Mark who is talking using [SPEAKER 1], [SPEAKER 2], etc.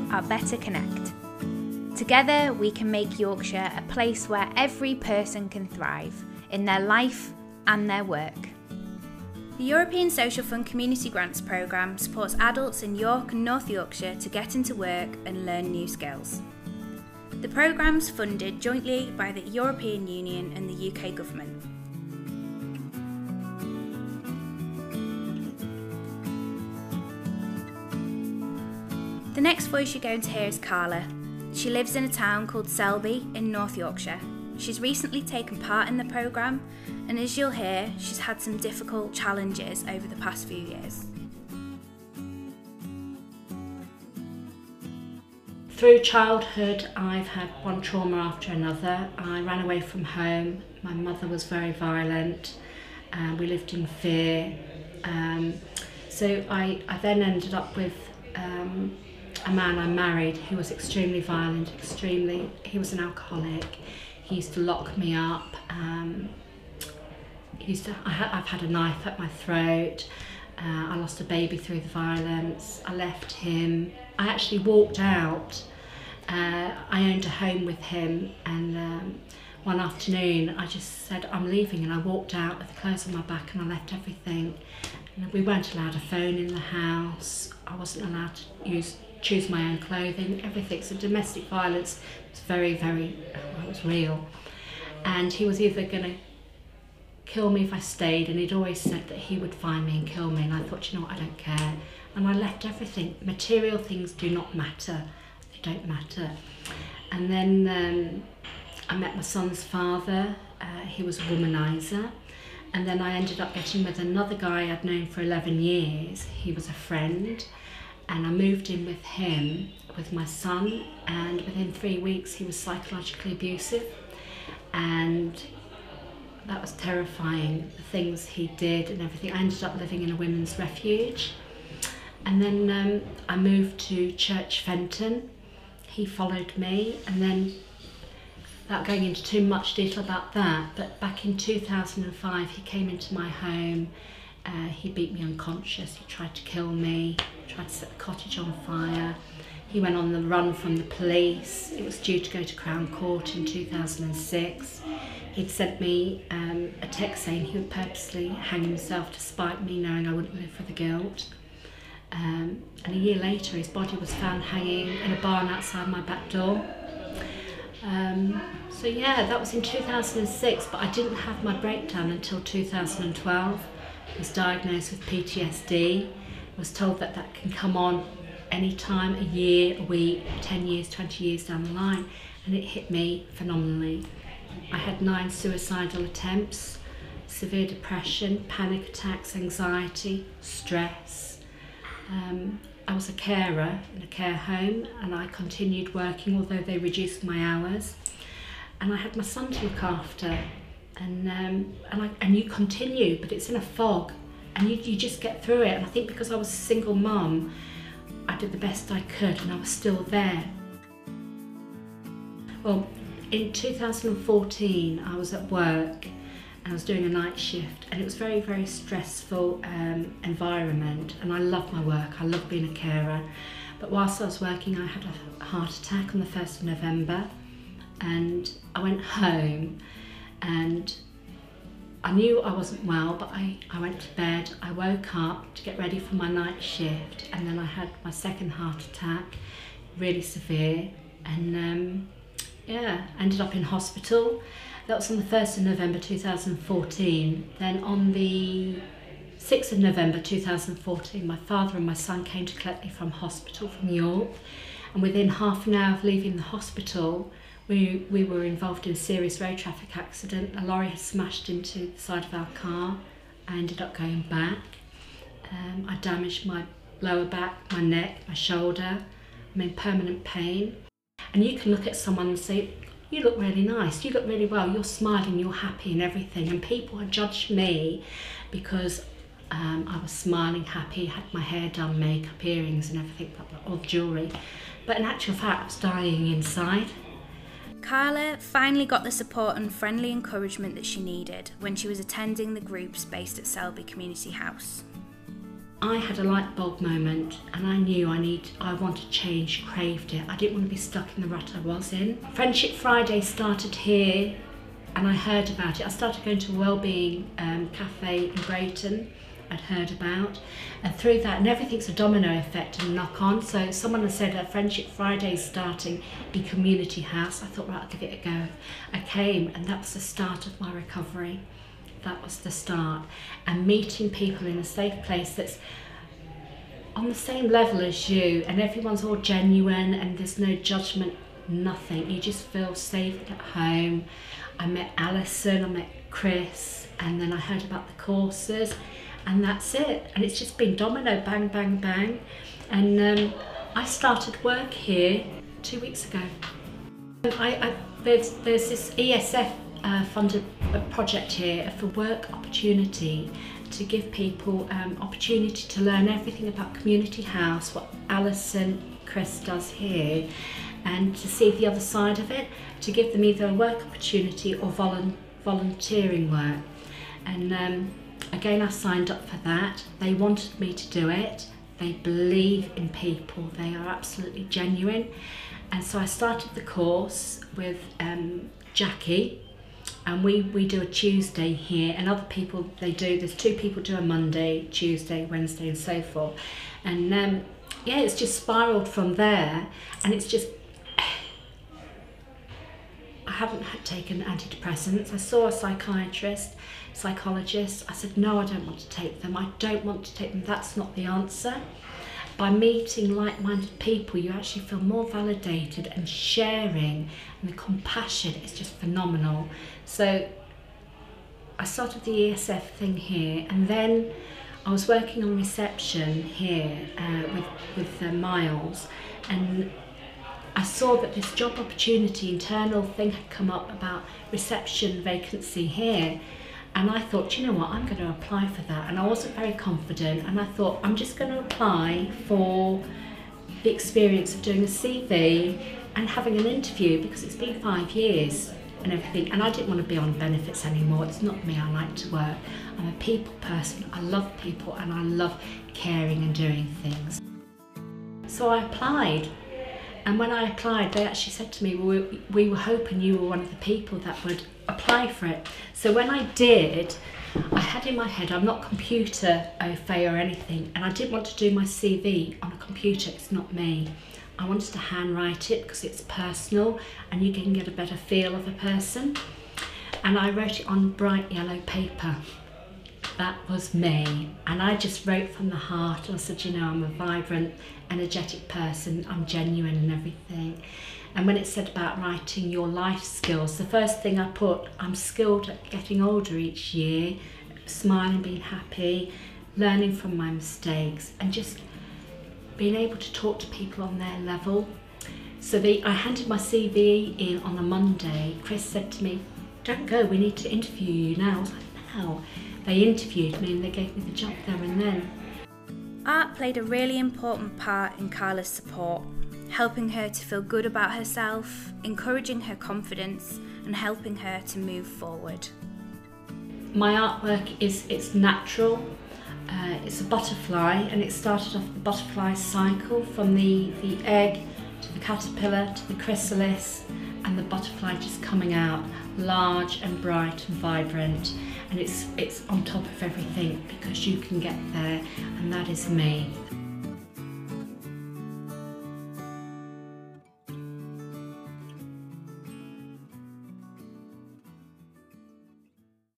[SPEAKER 1] our Better Connect. Together we can make Yorkshire a place where every person can thrive in their life and their work. The European Social Fund Community Grants Programme supports adults in York and North Yorkshire to get into work and learn new skills. The programme's funded jointly by the European Union and the UK Government. The next voice you're going to hear is Carla. She lives in a town called Selby in North Yorkshire. She's recently taken part in the programme, and as you'll hear, she's had some difficult challenges over the past few years.
[SPEAKER 2] Through childhood, I've had one trauma after another. I ran away from home. My mother was very violent. We lived in fear. So I then ended up with a man I married who was extremely violent, he was an alcoholic. He used to lock me up. I've had a knife at my throat. I lost a baby through the violence. I left him. I actually walked out. I owned a home with him, and one afternoon I just said, I'm leaving, and I walked out with the clothes on my back and I left everything. And we weren't allowed a phone in the house. I wasn't allowed to choose my own clothing, everything. So domestic violence was very, it was real. And he was either going to kill me if I stayed, and he'd always said that he would find me and kill me, and I thought, you know what, I don't care. And I left everything. Material things do not matter. They don't matter. And then I met my son's father. He was a womanizer. And then I ended up getting with another guy I'd known for 11 years. He was a friend. And I moved in with him, with my son, and within 3 weeks he was psychologically abusive, and that was terrifying, the things he did and everything. I ended up living in a women's refuge, and then I moved to Church Fenton. He followed me, and then, without going into too much detail about that, but back in 2005 he came into my home. He beat me unconscious, he tried to kill me, tried to set the cottage on fire. He went on the run from the police. It was due to go to Crown Court in 2006. He'd sent me a text saying he would purposely hang himself to spite me, knowing I wouldn't live with the guilt. And a year later his body was found hanging in a barn outside my back door. So yeah, that was in 2006, but I didn't have my breakdown until 2012. I was diagnosed with PTSD. I was told that that can come on any time, a year, a week, 10 years, 20 years down the line, and it hit me phenomenally. I had 9 suicidal attempts, severe depression, panic attacks, anxiety, stress. I was a carer in a care home, and I continued working, although they reduced my hours. And I had my son to look after. And you continue, but it's in a fog, and you just get through it. And I think because I was a single mum, I did the best I could, and I was still there. Well, in 2014 I was at work and I was doing a night shift, and it was very, very stressful environment, and I love my work, I love being a carer. But whilst I was working, I had a heart attack on the 1st of November, and I went home. And I knew I wasn't well, but I went to bed. I woke up to get ready for my night shift, and then I had my second heart attack, really severe, and ended up in hospital. That was on the 1st of November 2014. Then on the 6th of November 2014, my father and my son came to collect me from hospital from York, and within half an hour of leaving the hospital, we were involved in a serious road traffic accident. A lorry had smashed into the side of our car. I ended up going back. I damaged my lower back, my neck, my shoulder. I'm in permanent pain. And you can look at someone and say, you look really nice, you look really well, you're smiling, you're happy and everything. And people had judged me because I was smiling, happy, had my hair done, makeup, earrings and everything, all jewellery. But in actual fact, I was dying inside.
[SPEAKER 1] Carla finally got the support and friendly encouragement that she needed when she was attending the groups based at Selby Community House.
[SPEAKER 2] I had a light bulb moment and I knew I wanted change, craved it. I didn't want to be stuck in the rut I was in. Friendship Friday started here and I heard about it. I started going to a wellbeing cafe in Brayton I'd heard about, and through that, and everything's a domino effect and knock on. So someone had said Friendship Friday is starting in Community House. I thought, right, I'll give it a go. I came and that was the start of my recovery. That was the start. And meeting people in a safe place that's on the same level as you, and everyone's all genuine and there's no judgment, nothing. You just feel safe at home. I met Alison, I met Chris, and then I heard about the courses, and that's it. And it's just been domino, bang, bang, bang. And I started work here 2 weeks ago. There's this ESF funded project here for work opportunity, to give people opportunity to learn everything about Community House, what Alison, Chris does here, and to see the other side of it, to give them either a work opportunity or volunteering work. And again, I signed up for that. They wanted me to do it. They believe in people. They are absolutely genuine. And so I started the course with Jackie, and we do a Tuesday here, and other people, there's 2 people do a Monday, Tuesday, Wednesday, and so forth. And yeah, it's just spiraled from there, and it's just, I haven't taken antidepressants. I saw a psychologist. I said, no, I don't want to take them. I don't want to take them. That's not the answer. By meeting like-minded people, you actually feel more validated, and sharing and the compassion is just phenomenal. So I started the ESF thing here, and then I was working on reception here with Miles, and I saw that this job opportunity internal thing had come up about reception vacancy here. And I thought, you know what, I'm going to apply for that. And I wasn't very confident, and I thought, I'm just going to apply for the experience of doing a CV and having an interview, because it's been 5 years and everything, and I didn't want to be on benefits anymore. It's not me. I like to work. I'm a people person. I love people, and I love caring and doing things. So I applied. And when I applied, they actually said to me, well, we were hoping you were one of the people that would apply for it. So when I did, I had in my head, I'm not computer au fait or anything, and I didn't want to do my CV on a computer. It's not me. I wanted to handwrite it because it's personal and you can get a better feel of a person. And I wrote it on bright yellow paper. That was me. And I just wrote from the heart, and I said, you know, I'm a vibrant, energetic person, I'm genuine and everything. And when it said about writing your life skills, the first thing I put, I'm skilled at getting older each year, smiling, being happy, learning from my mistakes, and just being able to talk to people on their level. So I handed my CV in on a Monday. Chris said to me, don't go, we need to interview you now. I was like, no. They interviewed me and they gave me the job there and then.
[SPEAKER 1] Art played a really important part in Carla's support, helping her to feel good about herself, encouraging her confidence, and helping her to move forward.
[SPEAKER 2] My artwork it's natural. It's a butterfly, and it started off the butterfly cycle from the egg to the caterpillar to the chrysalis, and the butterfly just coming out large and bright and vibrant. And it's on top of everything, because you can get there, and that is me.